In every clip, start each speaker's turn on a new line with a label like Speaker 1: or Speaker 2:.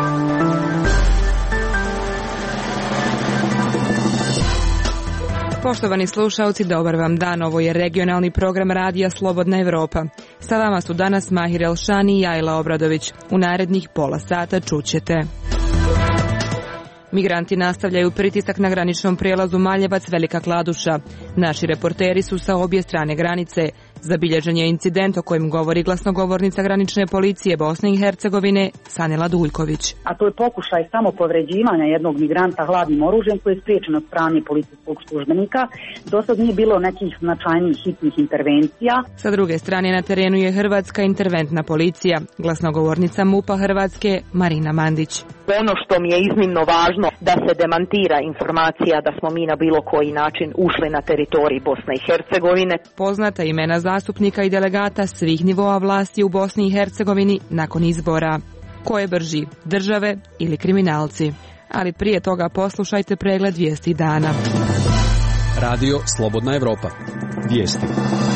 Speaker 1: Poštovani slušalci, dobar vam dan. Ovo je regionalni program Radija Slobodna Evropa. Sa vama su danas Mahir Elšani i Ajla Obradović. U narednih pola sata čućete. Migranti nastavljaju pritisak na graničnom prijelazu Maljevac-Velika Kladuša. Naši reporteri su sa obje strane granice. Zabilježen je incident o kojem govori glasnogovornica granične policije Bosne i Hercegovine Sanela Duljković.
Speaker 2: A to je pokušaj samopovređivanja jednog migranta hladnim oružjem koje je spriječeno od strane policijskog službenika. Do sad nije bilo nekih značajnijih hitnih intervencija.
Speaker 1: Sa druge strane na terenu je Hrvatska interventna policija. Glasnogovornica MUP-a Hrvatske Marina Mandić.
Speaker 3: Ono što mi je iznimno važno da se demantira informacija da smo mi na bilo koji način ušli na teritorij Bosne i Hercegovine.
Speaker 1: Poznata imena zastupnika i delegata svih nivoa vlasti u Bosni i Hercegovini nakon izbora. Ko je brži, države ili kriminalci? Ali prije toga poslušajte pregled vijesti dana.
Speaker 4: Radio Slobodna Evropa. Vijesti.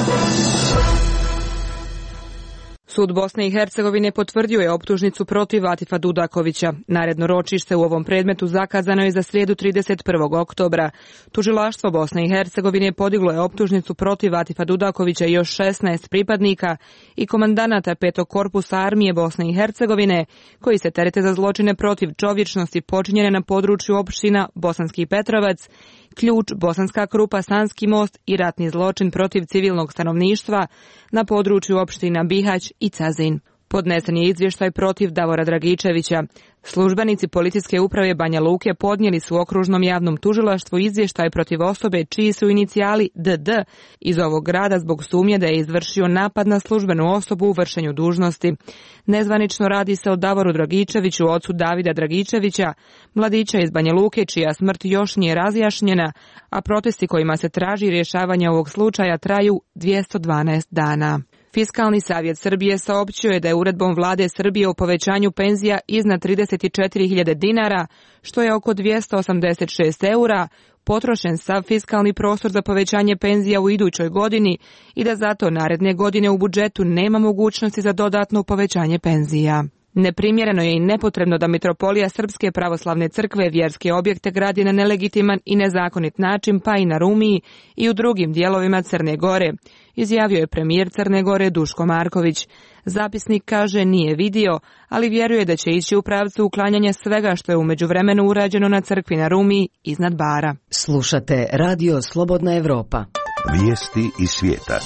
Speaker 1: Sud Bosne i Hercegovine potvrdio je optužnicu protiv Atifa Dudakovića. Naredno ročište u ovom predmetu zakazano je za srijedu 31. oktobra. Tužilaštvo Bosne i Hercegovine podiglo je optužnicu protiv Atifa Dudakovića i još 16 pripadnika i komandanata 5. korpusa armije Bosne i Hercegovine, koji se terete za zločine protiv čovječnosti počinjene na području opština Bosanski Petrovac, Ključ, Bosanska Krupa, Sanski most i ratni zločin protiv civilnog stanovništva na području opština Bihać i Cazin. Podnesen je izvještaj protiv Davora Dragičevića. Službenici policijske uprave Banja Luke podnijeli su okružnom javnom tužilaštvu izvještaj protiv osobe čiji su inicijali DD iz ovog grada zbog sumnje da je izvršio napad na službenu osobu u vršenju dužnosti. Nezvanično radi se o Davoru Dragičeviću, ocu Davida Dragičevića, mladića iz Banja Luke čija smrt još nije razjašnjena, a protesti kojima se traži rješavanje ovog slučaja traju 212 dana. Fiskalni savjet Srbije saopćio je da je uredbom vlade Srbije o povećanju penzija iznad 34.000 dinara, što je oko 286 eura, potrošen sav fiskalni prostor za povećanje penzija u idućoj godini i da zato naredne godine u budžetu nema mogućnosti za dodatno povećanje penzija. Neprimjereno je i nepotrebno da Mitropolija Srpske pravoslavne crkve vjerske objekte gradi na nelegitiman i nezakonit način pa i na Rumiji i u drugim dijelovima Crne Gore, izjavio je premijer Crne Gore Duško Marković. Zapisnik kaže nije vidio, ali vjeruje da će ići u pravcu uklanjanja svega što je u međuvremenu urađeno na crkvi na Rumiji iznad Bara.
Speaker 5: Slušate Radio Slobodna Evropa.
Speaker 6: Vijesti iz svijeta.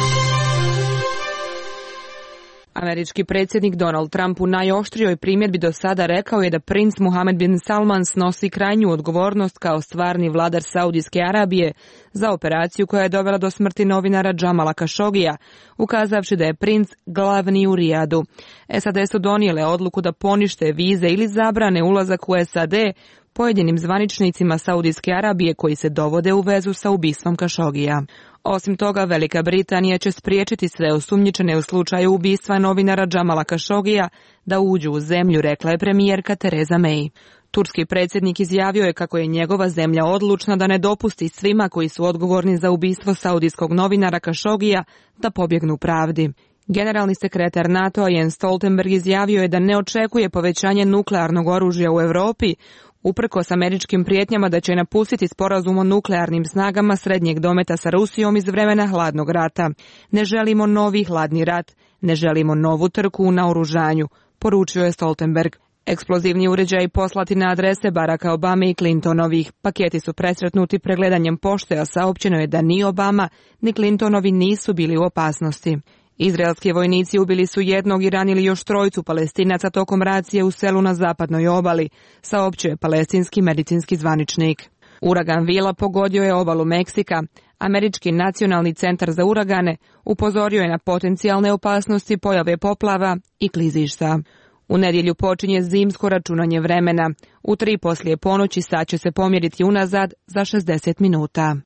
Speaker 1: Američki predsjednik Donald Trump u najoštrijoj primjedbi do sada rekao je da princ Mohammed bin Salman snosi krajnju odgovornost kao stvarni vladar Saudijske Arabije za operaciju koja je dovela do smrti novinara Džamala Kašogija, ukazavši da je princ glavni u Rijadu. SAD su donijele odluku da ponište vize ili zabrane ulazak u SAD pojedinim zvaničnicima Saudijske Arabije koji se dovode u vezu sa ubistvom Kašogija. Osim toga, Velika Britanija će spriječiti sve osumnjičene u slučaju ubistva novinara Džamala Kašogija da uđu u zemlju, rekla je premijerka Theresa May. Turski predsjednik izjavio je kako je njegova zemlja odlučna da ne dopusti svima koji su odgovorni za ubistvo saudijskog novinara Kašogija da pobjegnu pravdi. Generalni sekretar NATO-a Jens Stoltenberg izjavio je da ne očekuje povećanje nuklearnog oružja u Europi, uprkos američkim prijetnjama da će napustiti sporazum o nuklearnim snagama srednjeg dometa sa Rusijom iz vremena hladnog rata. Ne želimo novi hladni rat, ne želimo novu trku u naoružanju, poručio je Stoltenberg. Eksplozivni uređaji poslati na adrese Baracka Obame i Clintonovih. Paketi su presretnuti pregledanjem pošte, a saopćeno je da ni Obama ni Clintonovi nisu bili u opasnosti. Izraelski vojnici ubili su jednog i ranili još 3 Palestinaca tokom racije u selu na zapadnoj obali, saopćio je palestinski medicinski zvaničnik. Uragan Vila pogodio je obalu Meksika. Američki nacionalni centar za uragane upozorio je na potencijalne opasnosti pojave poplava i klizišta. U nedjelju počinje zimsko računanje vremena. U 3 poslije ponoći sat će se pomjeriti unazad za 60 minuta.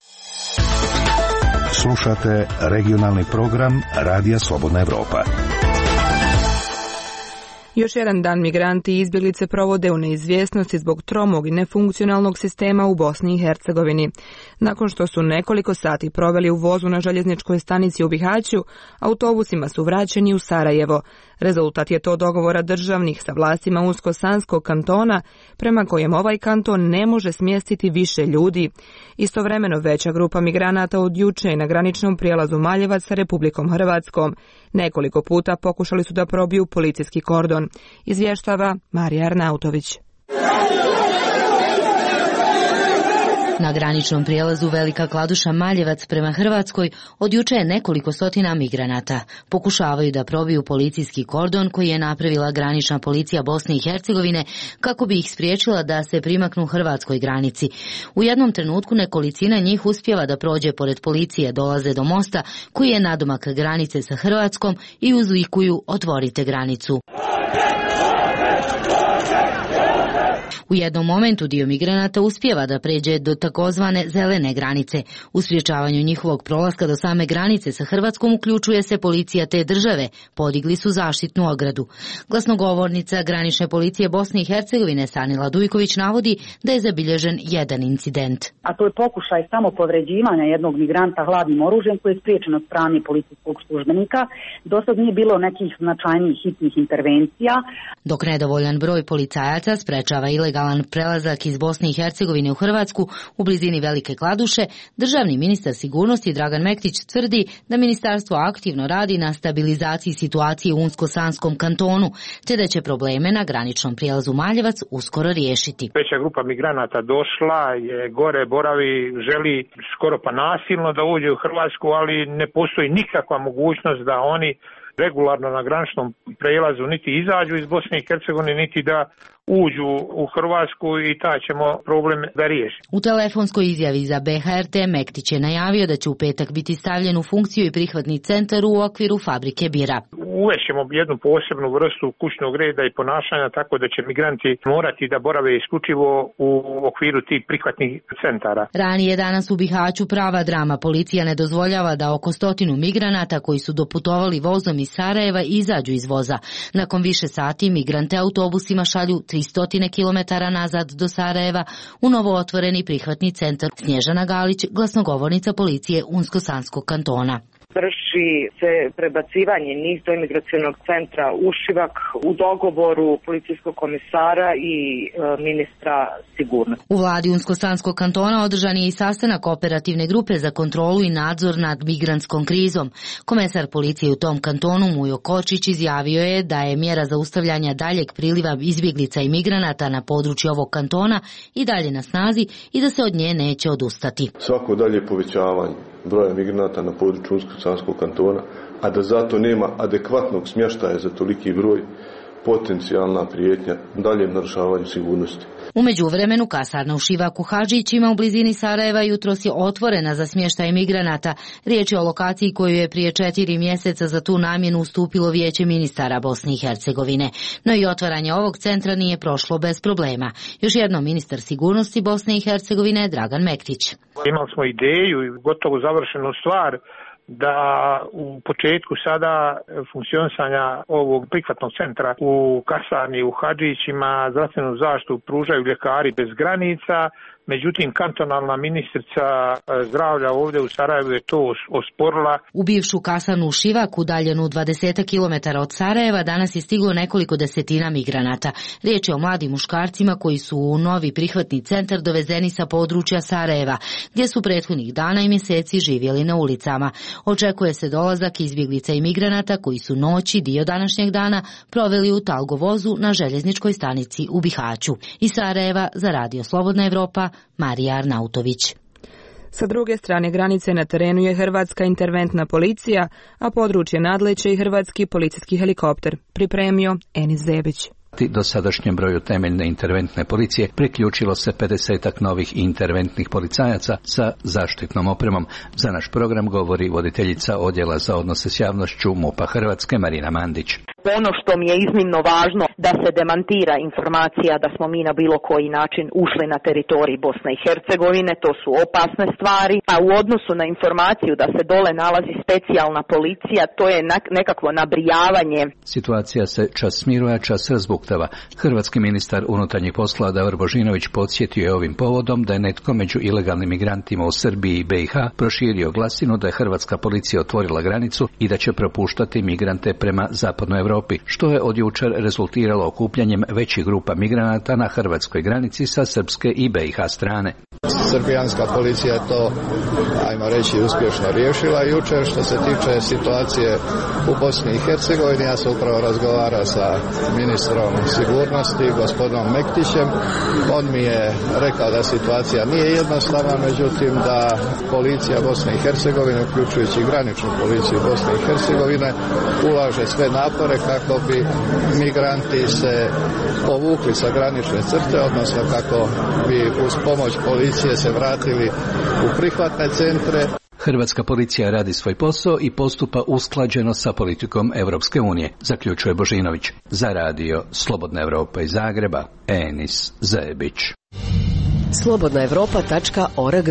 Speaker 6: Slušate regionalni program Radija Slobodna Evropa.
Speaker 1: Još jedan dan migranti i izbjeglice provode u neizvjesnosti zbog tromog i nefunkcionalnog sistema u Bosni i Hercegovini. Nakon što su nekoliko sati proveli u vozu na željezničkoj stanici u Bihaću, autobusima su vraćeni u Sarajevo. Rezultat je to dogovora državnih sa vlastima Unsko-Sanskog kantona, prema kojem ovaj kanton ne može smjestiti više ljudi. Istovremeno veća grupa migranata od juče na graničnom prijelazu Maljevac sa Republikom Hrvatskom. Nekoliko puta pokušali su da probiju policijski kordon, izvještava Marija Arnautović.
Speaker 7: Na graničnom prijelazu Velika Kladuša Maljevac prema Hrvatskoj od juče je nekoliko stotina migranata. Pokušavaju da probiju policijski kordon koji je napravila granična policija Bosne i Hercegovine kako bi ih spriječila da se primaknu hrvatskoj granici. U jednom trenutku nekolicina njih uspijeva da prođe pored policije, dolaze do mosta koji je nadomak granice sa Hrvatskom i uzvikuju "Otvorite granicu". U jednom momentu dio migranata uspijeva da pređe do takozvane zelene granice. U sprječavanju njihovog prolaska do same granice sa Hrvatskom uključuje se policija te države. Podigli su zaštitnu ogradu. Glasnogovornica granične policije Bosne i Hercegovine Sanila Dujković navodi da je zabilježen jedan incident.
Speaker 2: A to je pokušaj samopovređivanja jednog migranta hladnim oružjem koji je spriječen od strane policijskog službenika. Dosad nije bilo nekih značajnijih hitnih intervencija.
Speaker 7: Dok nedovoljan broj policajaca sprečava ilegalan prelazak iz Bosne i Hercegovine u Hrvatsku u blizini Velike Kladuše, državni ministar sigurnosti Dragan Mektić tvrdi da ministarstvo aktivno radi na stabilizaciji situacije u Unsko-Sanskom kantonu, te da će probleme na graničnom prijelazu Maljevac uskoro riješiti.
Speaker 8: Veća grupa migranata došla je gore, boravi, želi skoro pa nasilno da uđe u Hrvatsku, ali ne postoji nikakva mogućnost da oni regularno na graničnom prijelazu niti izađu iz Bosne i Hercegovine, niti da uđu u Hrvatsku i taj ćemo problem da riješimo.
Speaker 7: U telefonskoj izjavi za BHRT Mektić je najavio da će u petak biti stavljen u funkciju i prihvatni centar u okviru fabrike bira.
Speaker 8: Uvešćemo jednu posebnu vrstu kućnog reda i ponašanja tako da će migranti morati da borave isključivo u okviru tih prihvatnih centara.
Speaker 7: Ranije danas u Bihaću prava drama. Policija ne dozvoljava da oko 100 migranata koji su doputovali vozom iz Sarajeva izađu iz voza. Nakon više sati migrante autobusima šalju 300 kilometara nazad do Sarajeva u novo otvoreni prihvatni centar. Snježana Galić, glasnogovornica policije Unsko-Sanskog kantona.
Speaker 9: Vrši se prebacivanje njih do imigracionog centra u Šivak u dogovoru policijskog komisara i ministra sigurnosti.
Speaker 7: U vladi Unsko-Sanskog kantona održan je i sastanak operativne grupe za kontrolu i nadzor nad migrantskom krizom. Komesar policije u tom kantonu Mujo Kočić izjavio je da je mjera zaustavljanja daljeg priliva izbjeglica i migranata na području ovog kantona i dalje na snazi i da se od nje neće odustati.
Speaker 10: Svako dalje povećavanje broja migranata na području Unsko-Sanskog kantona, a da zato nema adekvatnog smještaja za toliki broj, potencijalna prijetnja daljem narušavanju sigurnosti.
Speaker 7: U međuvremenu kasarna u Šivaku Hadžićima u blizini Sarajeva jutros je otvorena za smještaj migranata. Riječ je o lokaciji koju je prije 4 mjeseca za tu namjenu ustupilo Vijeće ministara Bosne i Hercegovine. No i otvaranje ovog centra nije prošlo bez problema. Još jednom ministar sigurnosti Bosne i Hercegovine Dragan Mektić.
Speaker 8: Imali smo ideju i gotovo završenu stvar da u početku sada funkcionisanja ovog prihvatnog centra u kasarni u Hadžićima zdravstvenu zaštitu pružaju ljekari bez granica. Međutim, kantonalna ministrica zdravlja ovdje u Sarajevu je to osporila.
Speaker 7: U bivšu kasarnu u Šivaku, udaljenu 20 km od Sarajeva, danas je stiglo nekoliko desetina migranata. Riječ je o mladim muškarcima koji su u novi prihvatni centar dovezeni sa područja Sarajeva, gdje su prethodnih dana i mjeseci živjeli na ulicama. Očekuje se dolazak izbjeglica i migranata koji su noći dio današnjeg dana proveli u Talgovozu na željezničkoj stanici u Bihaću. Iz Sarajeva za Radio Slobodna Evropa, Marija Arnautović.
Speaker 1: Sa druge strane granice na terenu je hrvatska interventna policija, a područje nadleće i hrvatski policijski helikopter, pripremio Enis Zebić.
Speaker 11: Dosadašnjem broju temeljne interventne policije priključilo se 50-ak novih interventnih policajaca sa zaštitnom opremom. Za naš program govori voditeljica odjela za odnose s javnošću MUP-a Hrvatske Marina Mandić.
Speaker 3: Ono što mi je iznimno važno da se demantira informacija da smo mi na bilo koji način ušli na teritorij Bosne i Hercegovine, to su opasne stvari, a u odnosu na informaciju da se dole nalazi specijalna policija, to je nekakvo nabrijavanje.
Speaker 11: Situacija se čas smiruje, čas razbuktava. Hrvatski ministar unutarnjih poslova Davor Božinović podsjetio je ovim povodom da je netko među ilegalnim migrantima u Srbiji i BiH proširio glasinu da je hrvatska policija otvorila granicu i da će propuštati migrante prema zapadnoj Europi, što je od jučer rezultiralo okupljanjem većih grupa migranata na hrvatskoj granici sa srpske i BiH strane.
Speaker 12: Srbijanska policija je to, ajmo reći, uspješno riješila jučer. Što se tiče situacije u Bosni i Hercegovini, ja sam upravo razgovarao sa ministrom sigurnosti, gospodinom Mektićem. On mi je rekao da situacija nije jednostavna, međutim da policija Bosne i Hercegovine, uključujući graničnu policiju Bosne i Hercegovine, ulaže sve napore kako bi migranti se povukli sa granične crte, odnosno kako bi uz pomoć policije se vratili u prihvatne centre.
Speaker 11: Hrvatska policija radi svoj posao i postupa usklađeno sa politikom Europske unije, zaključuje Božinović. Za radio Slobodna Evropa iz Zagreba, Enis Zebić.
Speaker 5: slobodnaevropa.org.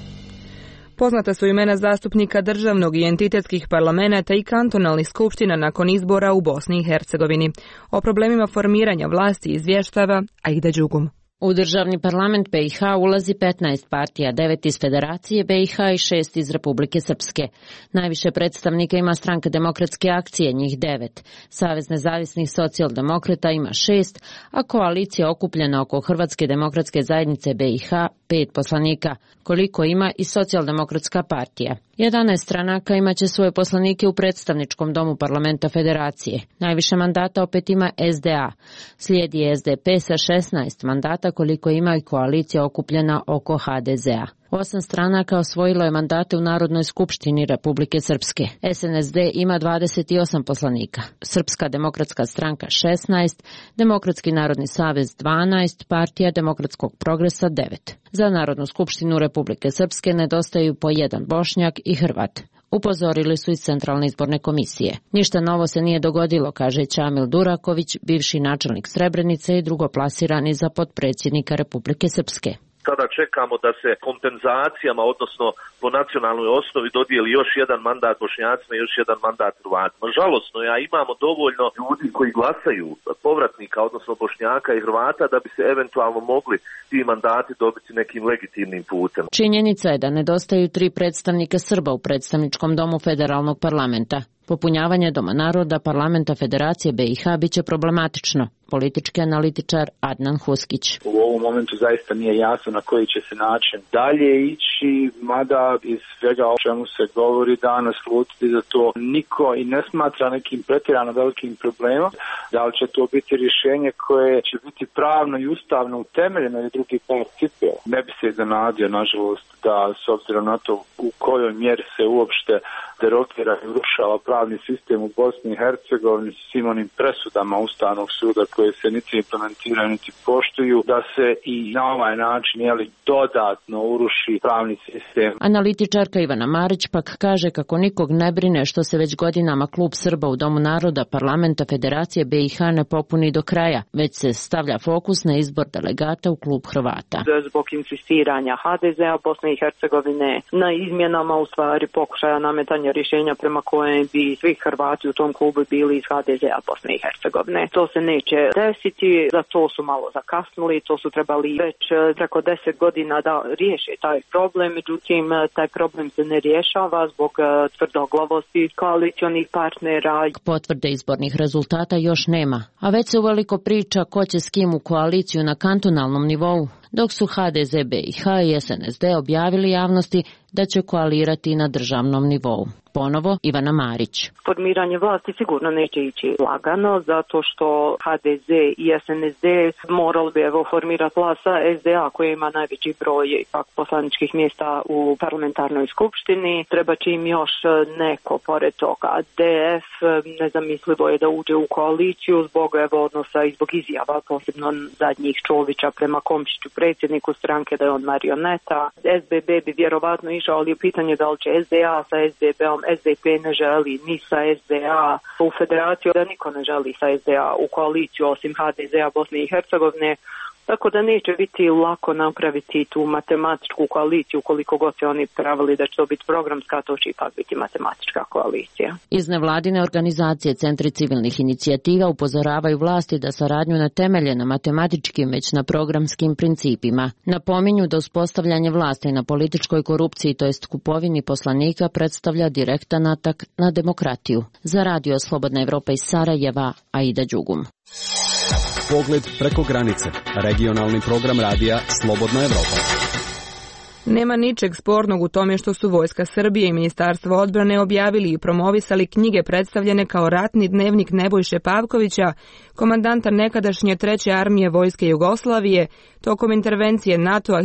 Speaker 1: Poznata su imena zastupnika državnog i entitetskih parlamenata i kantonalnih skupština nakon izbora u Bosni i Hercegovini. O problemima formiranja vlasti izvještava Aida Đugum.
Speaker 13: U državni parlament BiH ulazi 15 partija, 9 iz Federacije BiH i 6 iz Republike Srpske. Najviše predstavnika ima Stranka demokratske akcije, njih 9. Savez nezavisnih socijaldemokrata ima 6, a koalicija okupljena oko Hrvatske demokratske zajednice BiH 5 poslanika, koliko ima i Socijaldemokratska partija. 11 stranaka imaće svoje poslanike u predstavničkom domu parlamenta Federacije. Najviše mandata opet ima SDA. Slijedi SDP sa 16 mandata, koliko ima i koalicija okupljena oko HDZ-a. 8 stranaka osvojilo je mandate u Narodnoj skupštini Republike Srpske. SNSD ima 28 poslanika, Srpska demokratska stranka 16, Demokratski narodni savez 12, Partija demokratskog progresa 9. Za Narodnu skupštinu Republike Srpske nedostaju po jedan Bošnjak i Hrvat. Upozorili su iz Centralne izborne komisije. Ništa novo se nije dogodilo, kaže Čamil Duraković, bivši načelnik Srebrenice i drugoplasirani za potpredsjednika Republike Srpske.
Speaker 14: Sada čekamo da se kompenzacijama, odnosno po nacionalnoj osnovi, dodijeli još jedan mandat Bošnjacima i još jedan mandat Hrvatima. Žalosno je, a imamo dovoljno ljudi koji glasaju, povratnika, odnosno Bošnjaka i Hrvata, da bi se eventualno mogli ti mandati dobiti nekim legitimnim putem.
Speaker 13: Činjenica je da nedostaju 3 predstavnika Srba u predstavničkom domu federalnog parlamenta. Popunjavanje Doma naroda parlamenta Federacije BiH biće problematično. Politički analitičar Adnan Huskić.
Speaker 15: U ovom momentu zaista nije jasno na koji će se način dalje ići, mada iz svega o čemu se govori danas slutiti za to niko i ne smatra nekim pretjerano velikim problemom. Da li će to biti rješenje koje će biti pravno i ustavno utemeljeno ili drugi par cipela? Ne bi se iznenadio, nažalost, da s obzirom na to u kojoj mjeri se uopšte derogira i urušava pravni sistem u Bosni i Hercegovini s svim onim presudama Ustavnog suda koje se niti implementiraju niti poštuju, da se i na ovaj način dodatno uruši pravni sistem.
Speaker 13: Analitičarka Ivana Marić pak kaže kako nikog ne brine što se već godinama klub Srba u Domu naroda parlamenta Federacije BiH ne popuni do kraja, već se stavlja fokus na izbor delegata u klub Hrvata.
Speaker 3: Zbog insistiranja HDZ-a Bosne i Hercegovine na izmjenama, u stvari pokušaja nametanja rješenja prema kojem bi svi Hrvati u tom klubu bili iz HDZ-a Bosne i Hercegovine. To se neće desiti, za to su malo zakasnili, to su trebali već preko 10 godina da riješe taj problem, međutim taj problem se ne rješava zbog tvrdoglavosti koalicionih partnera.
Speaker 13: Potvrde izbornih rezultata još nema, a već se uveliko priča ko će s kim u koaliciju na kantonalnom nivou, dok su HDZ BiH i SNSD objavili javnosti da će koalirati na državnom nivou. Ponovo Ivana Marić.
Speaker 3: Formiranje vlasti sigurno neće ići lagano, zato što HDZ i SNSD morali bi formirati vlast sa SDA koja ima najveći broj poslaničkih mjesta u parlamentarnoj skupštini. Treba će im još neko pored toga. DF nezamislivo je da uđe u koaliciju zbog odnosa i zbog izjava, posebno zadnjih Čovića prema Komšiću, predsjedniku stranke, da je on marioneta. SBB bi vjerovatno išao, ali je pitanje da li će SDA sa SBB-om federalnom. SDP ne želi ni sa SDA u federaciju, da niko ne želi sa SDA u koaliciju osim HDZ-a Bosne i Hercegovine. Tako da neće biti lako napraviti tu matematičku koaliciju, koliko god se oni pravili da će to biti programska, to će ipak biti matematička koalicija.
Speaker 13: Iz nevladine organizacije Centri civilnih inicijativa upozoravaju vlasti da saradnju ne temelje na matematičkim, već na programskim principima. Napominju da uspostavljanje vlasti na političkoj korupciji, to jest kupovini poslanika, predstavlja direktan atak na demokratiju. Za Radio Slobodna Evropa iz Sarajeva, Aida Đugum.
Speaker 4: Pogled preko granice. Regionalni program radija Slobodna Evropa.
Speaker 1: Nema ničeg spornog u tome što su Vojska Srbije i Ministarstvo odbrane objavili i promovisali knjige predstavljene kao ratni dnevnik Nebojše Pavkovića, komandanta nekadašnje 3. armije Vojske Jugoslavije, tokom intervencije NATO-a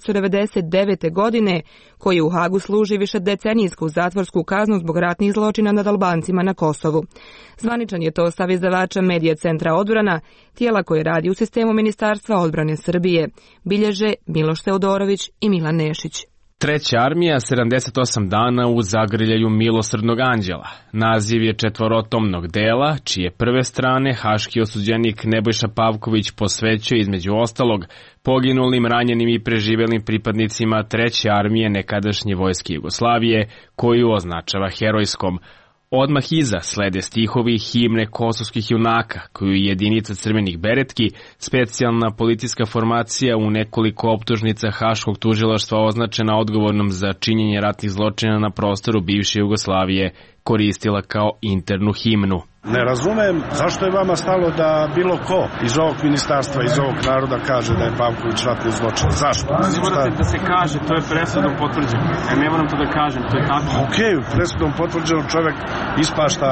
Speaker 1: 1999. godine, koji u Hagu služi višedecenijsku zatvorsku kaznu zbog ratnih zločina nad Albancima na Kosovu. Zvaničan je to stav izdavača Medija centra odbrana, tijela koje radi u sistemu Ministarstva odbrane Srbije, bilježe Miloš Teodorović i Milan Nešić.
Speaker 16: 3. armija 78 dana u zagrljaju milosrdnog anđela. Naziv je četvorotomnog dela, čije prve strane haški osuđenik Nebojša Pavković posvećuje između ostalog poginulim, ranjenim i preživelim pripadnicima 3. armije nekadašnje Vojske Jugoslavije, koju označava herojskom. Odmah iza slede stihovi himne kosovskih junaka, koju jedinica crvenih beretki, specijalna policijska formacija u nekoliko optužnica Haškog tužilaštva označena odgovornom za činjenje ratnih zločina na prostoru bivše Jugoslavije, koristila kao internu himnu.
Speaker 17: Ne razumem zašto je vama stalo da bilo ko iz ovog ministarstva, iz ovog naroda kaže da je Pavković ratni zločin. Zašto?
Speaker 18: Ne morate da se kaže, to je presudom potvrđeno. Ne moram to da kažem, to je tako.
Speaker 17: Okej, presudom potvrđeno čovjek ispašta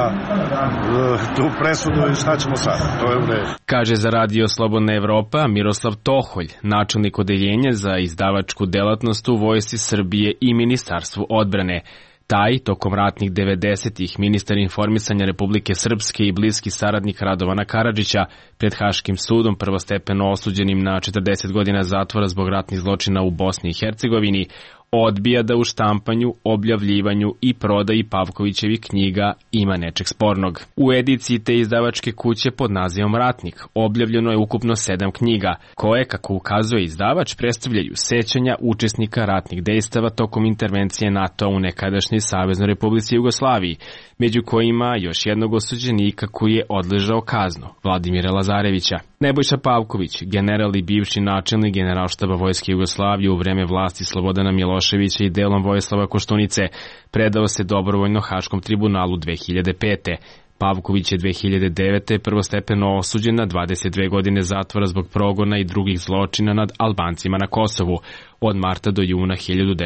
Speaker 17: tu presudu i šta ćemo sad? To je u redu.
Speaker 16: Kaže za Radio Slobodna Evropa Miroslav Toholj, načelnik odeljenja za izdavačku delatnost u Vojsci Srbije i Ministarstvu odbrane. Taj, tokom ratnih 90-ih, ministar informisanja Republike Srpske i bliski saradnik Radovana Karadžića, pred Haškim sudom prvostepeno osuđenim na 40 godina zatvora zbog ratnih zločina u Bosni i Hercegovini, odbija da u štampanju, objavljivanju i prodaji Pavkovićevih knjiga ima nečeg spornog. U ediciji te izdavačke kuće pod nazivom Ratnik objavljeno je ukupno 7 knjiga, koje, kako ukazuje izdavač, predstavljaju sećanja učesnika ratnih dejstava tokom intervencije NATO u nekadašnjoj Saveznoj Republici Jugoslaviji, među kojima još jednog osuđenika koji je odležao kaznu, Vladimira Lazarevića. Nebojša Pavković, general i bivši načelnik Generalštaba Vojske Jugoslavije u vreme vlasti Slobodana Miloševića i delom Vojislava Koštunice, predao se dobrovoljno Haškom tribunalu 2005. Pavković je 2009. prvostepeno osuđen na 22 godine zatvora zbog progona i drugih zločina nad Albancima na Kosovu od marta do juna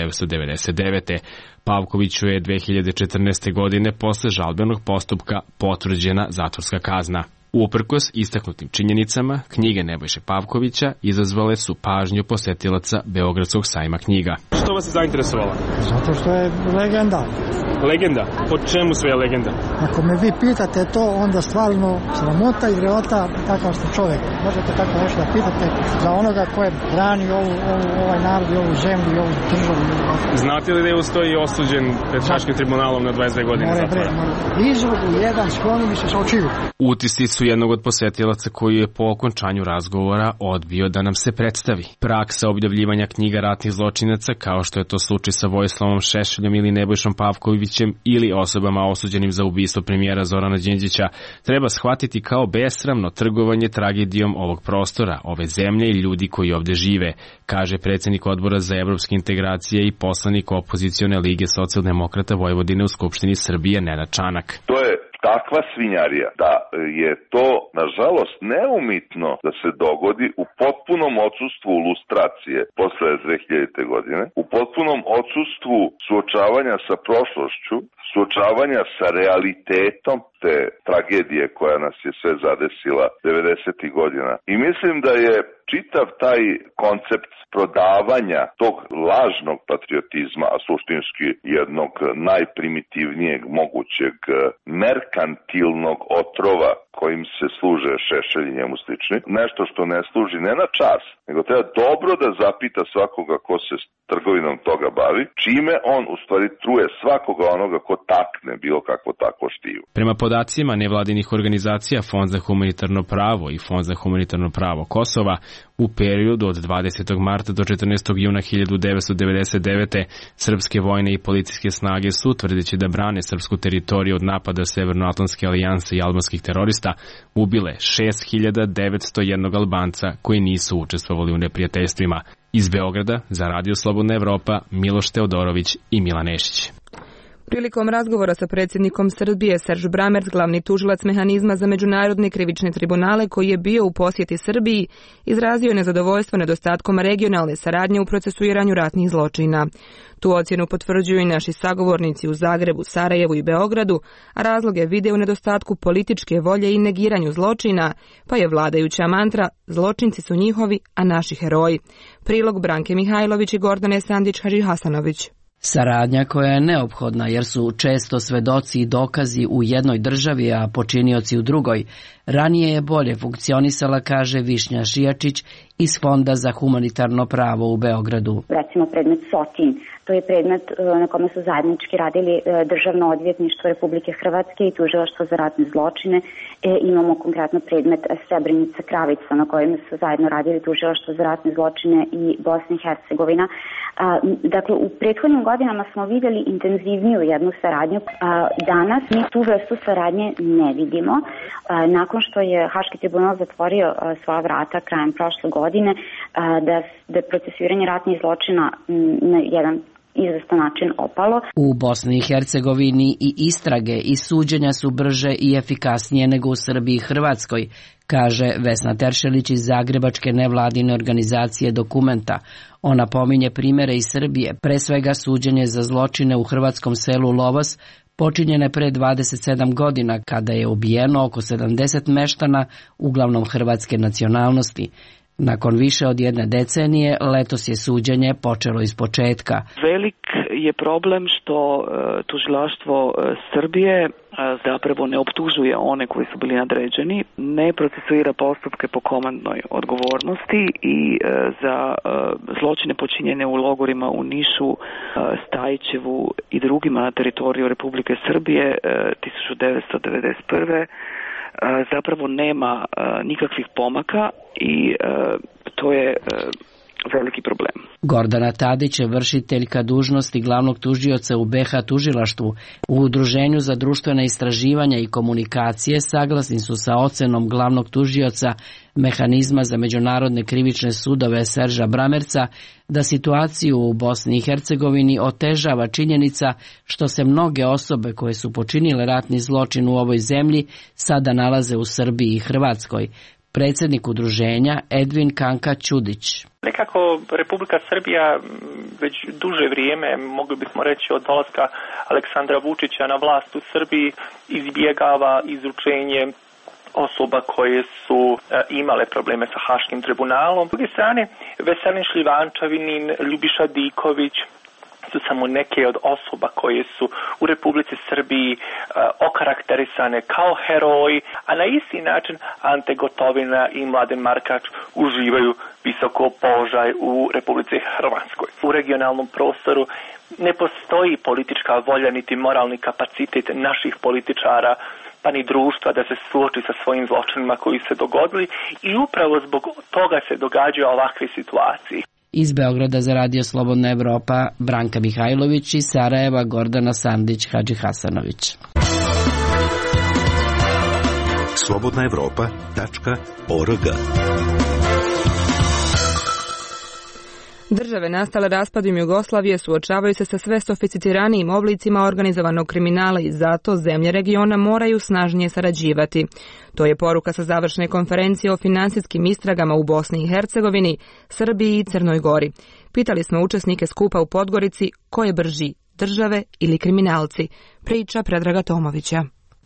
Speaker 16: 1999. Pavkoviću je 2014. godine posle žalbenog postupka potvrđena zatvorska kazna. Uprkos istaknutim činjenicama, knjige Nebojše Pavkovića izazvale su pažnju posetilaca Beogradskog sajma knjiga.
Speaker 18: Što vas je zainteresovalo?
Speaker 19: Zato što je legenda.
Speaker 18: Legenda? Po čemu sve je legenda?
Speaker 19: Ako me vi pitate to, onda stvarno sramota i grehota takav ste čovjek. Možete tako nešto da pitate za onoga ko je brani ovaj narod i ovu zemlju i ovu državu.
Speaker 18: Znate li da je ustoji osuđen pred Haškim tribunalom na 22 godine zatvora?
Speaker 19: Izvod u jedan skloni mi se sa očiju.
Speaker 16: Utisci su jednog od posetilaca koji je po okončanju razgovora odbio da nam se predstavi. Praksa objavljivanja knjiga ratnih zločinaca, kao što je to slučaj sa Vojislavom Šešeljom ili Nebojšom Pavkovićem ili osobama osuđenim za ubistvo premijera Zorana Đinđića, treba shvatiti kao besramno trgovanje tragedijom ovog prostora, ove zemlje i ljudi koji ovde žive, kaže predsjednik Odbora za evropske integracije i poslanik opozicione Lige socijaldemokrata Vojvodine u Skupštini Srbije Nenad Čanak.
Speaker 20: To je takva svinjarija da je to, nažalost, neumitno da se dogodi u potpunom odsustvu lustracije posle 2000. godine, u potpunom odsustvu suočavanja sa prošlošću, suočavanja sa realitetom te tragedije koja nas je sve zadesila 90. godina. I mislim da je čitav taj koncept prodavanja tog lažnog patriotizma, a suštinski jednog najprimitivnijeg mogućeg merkantilnog otrova kojim se služe Šešelj i njemu slični, nešto što ne služi ne na čas, nego treba dobro da zapita svakoga ko se trgovinom toga bavi, čime on u stvari truje svakoga onoga ko takne bilo kakvo takvo štivo.
Speaker 16: Prema podacima nevladinih organizacija Fond za humanitarno pravo i Fond za humanitarno pravo Kosova, u periodu od 20. marta do 14. juna 1999. srpske vojne i policijske snage su, tvrdeći da brane srpsku teritoriju od napada Severnoatlantske alijanse i albanskih terorista, ubile 6.901 Albanca koji nisu učestvovali u neprijateljstvima. Iz Beograda za Radio Slobodna Evropa, Miloš Teodorović i Milan Nešić.
Speaker 1: Prilikom razgovora sa predsjednikom Srbije, Serž Bramerc, glavni tužilac mehanizma za međunarodne krivične tribunale koji je bio u posjeti Srbiji, izrazio je nezadovoljstvo nedostatkom regionalne saradnje u procesuiranju ratnih zločina. Tu ocjenu potvrđuju i naši sagovornici u Zagrebu, Sarajevu i Beogradu, a razloge vide u nedostatku političke volje i negiranju zločina, pa je vladajuća mantra "zločinci su njihovi, a naši heroji". Prilog Branke Mihajlović i Gordane Sandić-Hadžihasanović.
Speaker 5: Saradnja koja je neophodna jer su često svedoci i dokazi u jednoj državi, a počinioci u drugoj. Ranije je bolje funkcionisala, kaže Višnja Šijačić iz Fonda za humanitarno pravo u Beogradu.
Speaker 21: Recimo predmet Sotin, to je predmet na kome su zajednički radili Državno odvjetništvo Republike Hrvatske i Tužilaštvo za ratne zločine. Imamo konkretno predmet Srebrenica Kravica na kojem su zajedno radili Tužilaštvo za ratne zločine i Bosna i Hercegovina. Dakle, u prethodnim godinama smo vidjeli intenzivniju jednu saradnju. Danas mi tu vrstu saradnje ne vidimo. Nakon što je Haški tribunal zatvorio svoja vrata krajem prošle godine, da je procesuiranje ratnih zločina na jedan izvestan način opalo.
Speaker 5: U Bosni i Hercegovini i istrage i suđenja su brže i efikasnije nego u Srbiji i Hrvatskoj, kaže Vesna Teršelić iz zagrebačke nevladine organizacije Dokumenta. Ona pominje primjere iz Srbije, pre svega suđenje za zločine u hrvatskom selu Lovos, počinjene pre 27 godina kada je ubijeno oko 70 meštana, uglavnom hrvatske nacionalnosti. Nakon više od jedne decenije, letos je suđenje počelo iz početka.
Speaker 22: Velik je problem što tužilaštvo Srbije zapravo ne optužuje one koji su bili nadređeni, ne procesuira postupke po komandnoj odgovornosti i za zločine počinjene u logorima u Nišu, Stajićevu i drugima na teritoriju Republike Srbije 1991. zapravo nema nikakvih pomaka i to je veliki problem.
Speaker 5: Gordana Tadić je vršiteljka dužnosti glavnog tužioca u BiH tužilaštvu. U Udruženju za društvena istraživanja i komunikacije saglasni su sa ocenom glavnog tužioca mehanizma za međunarodne krivične sudove Serža Bramerca da situaciju u Bosni i Hercegovini otežava činjenica što se mnoge osobe koje su počinile ratni zločin u ovoj zemlji sada nalaze u Srbiji i Hrvatskoj. Predsjednik udruženja Edvin Kanka Ćudić.
Speaker 23: Nekako Republika Srbija već duže vrijeme, mogli bismo reći od dolaska Aleksandra Vučića na vlast u Srbiji, izbjegava izručenje osoba koje su imale probleme sa Haškim tribunalom. S druge strane, Veselin Šljivančavinin, Ljubiša Diković su samo neke od osoba koje su u Republici Srbiji okarakterisane kao heroji, a na isti način Ante Gotovina i Mladen Markač uživaju visoko položaj u Republici Hrvatskoj. U regionalnom prostoru ne postoji politička volja niti moralni kapacitet naših političara pa ni društva da se suoči sa svojim zločinima koji se dogodili i upravo zbog toga se događaju ovakve situacije.
Speaker 5: Iz Beograda za Radio Slobodna Evropa, Branka Mihajlović, iz Sarajeva, Gordana Sandić-Hadžihasanović.
Speaker 6: slobodnaevropa.org.
Speaker 1: Države nastale raspadom Jugoslavije suočavaju se sa sve sofisticiranijim oblicima organizovanog kriminala i zato zemlje regiona moraju snažnije sarađivati. To je poruka sa završne konferencije o finansijskim istragama u Bosni i Hercegovini, Srbiji i Crnoj Gori. Pitali smo učesnike skupa u Podgorici ko je brži, države ili kriminalci. Priča Predraga Tomovića.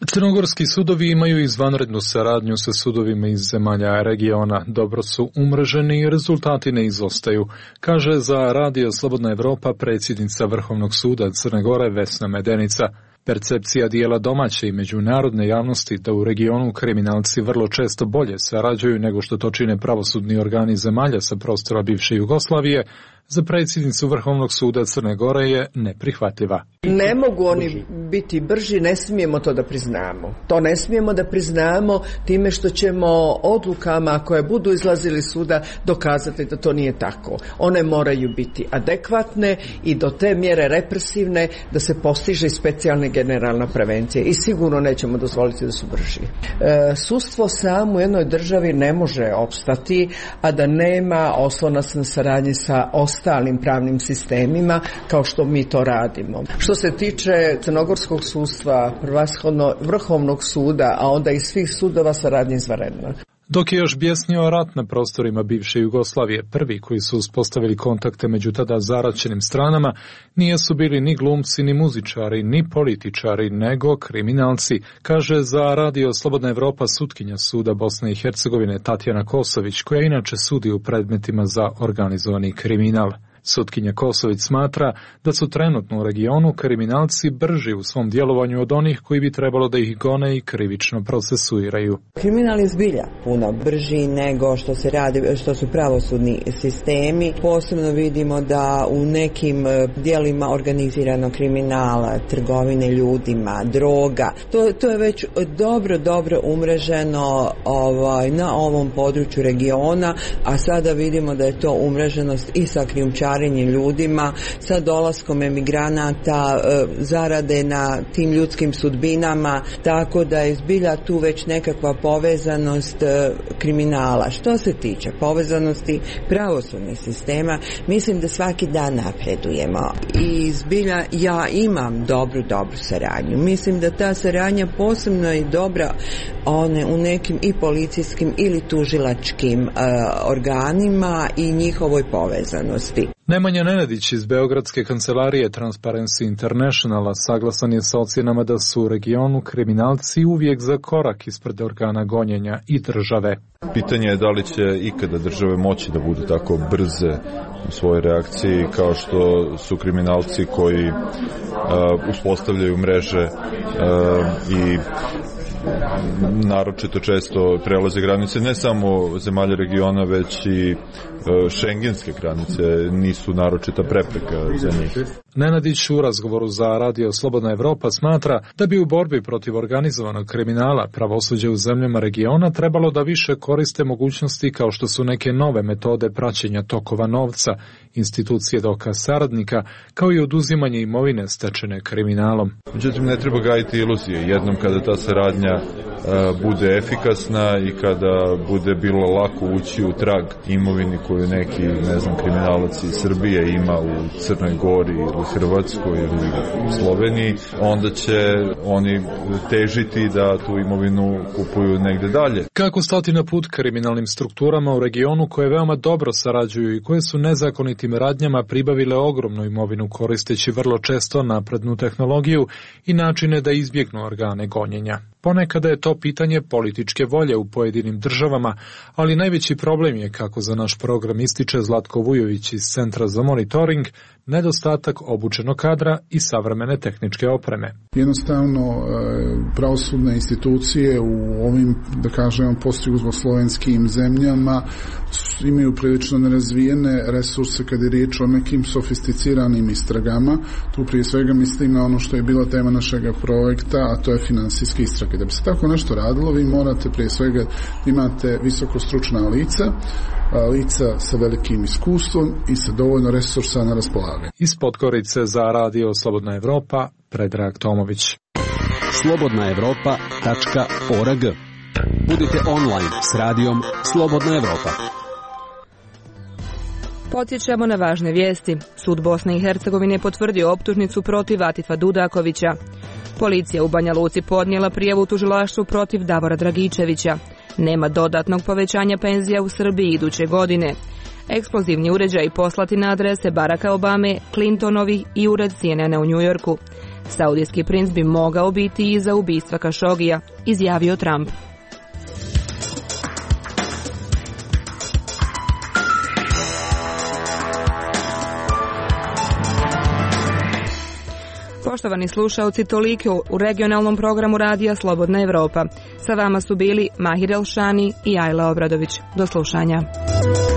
Speaker 2: Crnogorski sudovi imaju izvanrednu saradnju sa sudovima iz zemalja regiona. Dobro su umreženi i rezultati ne izostaju, kaže za Radio Slobodna Evropa predsjednica Vrhovnog suda Crne Gore Vesna Medenica. Percepcija dijela domaće i međunarodne javnosti da u regionu kriminalci vrlo često bolje sarađuju nego što to čine pravosudni organi zemalja sa prostora bivše Jugoslavije, za predsjednicu Vrhovnog suda Crne Gore je neprihvatljiva.
Speaker 9: Ne mogu oni biti brži, ne smijemo to da priznamo. To ne smijemo da priznamo time što ćemo odlukama koje budu izlazili suda dokazati da to nije tako. One moraju biti adekvatne i do te mjere represivne da se postiže specijalna generalna prevencija i sigurno nećemo dozvoliti da su brži. Sudstvo samo u jednoj državi ne može opstati, a da nema oslonac na saradnji sa ostalim pravnim sistemima kao što mi to radimo. Što se tiče crnogorskog sudstva, prvashodno Vrhovnog suda, a onda i svih sudova, saradnja izvanredna.
Speaker 2: Dok je još bjesnio rat na prostorima bivše Jugoslavije, prvi koji su uspostavili kontakte među tada zaraćenim stranama nisu bili ni glumci, ni muzičari, ni političari, nego kriminalci, kaže za Radio Slobodna Evropa sutkinja suda Bosne i Hercegovine Tatjana Kosović, koja inače sudi u predmetima za organizovani kriminal. Sutkinja Kosović smatra da su trenutno u regionu kriminalci brži u svom djelovanju od onih koji bi trebalo da ih gone i krivično procesuiraju.
Speaker 10: Kriminal je zbilja puno brži nego što su pravosudni sistemi. Posebno vidimo da u nekim dijelima organiziranog kriminala, trgovine ljudima, droga, to je već dobro umreženo na ovom području regiona, a sada vidimo da je to umreženost i sa krijumčarenjem ljudima, sa dolaskom emigranata, zarade na tim ljudskim sudbinama, tako da je zbilja tu već nekakva povezanost kriminala. Što se tiče povezanosti pravosudnih sistema, mislim da svaki dan napredujemo i zbilja ja imam dobru saradnju. Mislim da ta saradnja posebno je dobra u nekim i policijskim ili tužilačkim organima i njihovoj povezanosti.
Speaker 2: Nemanja Nenadić iz Beogradske kancelarije Transparency Internationala saglasan je sa ocjenama da su u regionu kriminalci uvijek za korak ispred organa gonjenja i države.
Speaker 24: Pitanje je da li će ikada države moći da budu tako brze u svojoj reakciji kao što su kriminalci koji uspostavljaju mreže i naročito često prelaze granice ne samo zemalja regiona, već i šengenske granice nisu naročita prepreka za njih.
Speaker 2: Nenadić u razgovoru za Radio Slobodna Evropa smatra da bi u borbi protiv organizovanog kriminala pravosuđe u zemljama regiona trebalo da više koriste mogućnosti kao što su neke nove metode praćenja tokova novca, institucije dokaz saradnika, kao i oduzimanje imovine stečene kriminalom.
Speaker 24: Međutim, ne treba gajiti iluzije. Jednom kada ta saradnja bude efikasna i kada bude bilo lako ući u trag imovini koju neki, kriminalac iz Srbije ima u Crnoj Gori ili Hrvatskoj ili Sloveniji, onda će oni težiti da tu imovinu kupuju negde dalje.
Speaker 2: Kako stati na put kriminalnim strukturama u regionu koje veoma dobro sarađuju i koje su nezakonitim radnjama pribavile ogromnu imovinu koristeći vrlo često naprednu tehnologiju i načine da izbjegnu organe gonjenja. Ponekada je to pitanje političke volje u pojedinim državama, ali najveći problem je, kako za naš program ističe Zlatko Vujović iz Centra za monitoring, nedostatak obučenog kadra i savremene tehničke opreme.
Speaker 25: Jednostavno, pravosudne institucije u ovim, da kažemo, postjugoslovenskim zemljama imaju prilično nerazvijene resurse kad je riječ o nekim sofisticiranim istragama. Tu prije svega mislim na ono što je bila tema našeg projekta, a to je finansijske istrage. Da bi se tako nešto radilo, vi morate prije svega imate visoko stručna lica sa velikim iskustvom i sa dovoljno resursa na raspolaganje.
Speaker 2: Iz Podgorice za Radio Slobodna Evropa, Predrag Tomović.
Speaker 4: slobodnaevropa.org. Budite online s radijom Slobodna Evropa.
Speaker 1: Podsjećamo na važne vijesti. Sud Bosne i Hercegovine potvrdio optužnicu protiv Atifa Dudakovića. Policija u Banja Luci podnijela prijavu tužilaštvu protiv Davora Dragičevića. Nema dodatnog povećanja penzija u Srbiji iduće godine. Eksplozivni uređaj poslati na adrese Baracka Obame, Clintonovi i ured CNN-a u Njujorku. Saudijski princ bi mogao biti iza ubistva Kašogija, izjavio Trump. Poštovani slušaoci, toliko u regionalnom programu Radija Slobodna Evropa. Sa vama su bili Mahir Elšani i Ajla Obradović. Do slušanja.